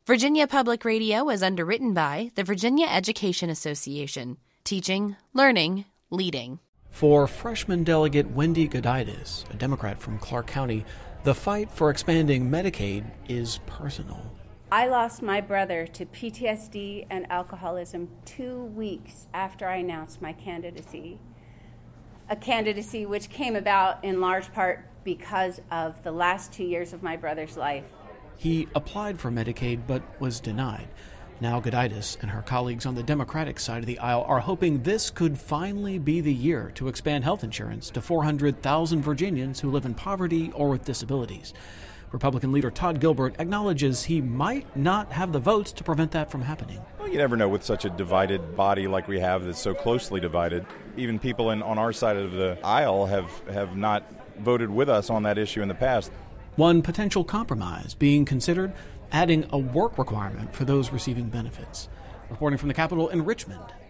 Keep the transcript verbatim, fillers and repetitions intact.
Virginia Public Radio is underwritten by the Virginia Education Association. Teaching, learning, leading. For freshman delegate Wendy Goditis, a Democrat from Clark County, the fight for expanding Medicaid is personal. I lost my brother to P T S D and alcoholism two weeks after I announced my candidacy. A candidacy which came about in large part because of the last two years of my brother's life. He applied for Medicaid but was denied. Now Goditis and her colleagues on the Democratic side of the aisle are hoping this could finally be the year to expand health insurance to four hundred thousand Virginians who live in poverty or with disabilities. Republican leader Todd Gilbert acknowledges he might not have the votes to prevent that from happening. Well, you never know with such a divided body like we have that's so closely divided. Even people in, on our side of the aisle have, have not voted with us on that issue in the past. One potential compromise being considered, adding a work requirement for those receiving benefits. Reporting from the Capitol in Richmond,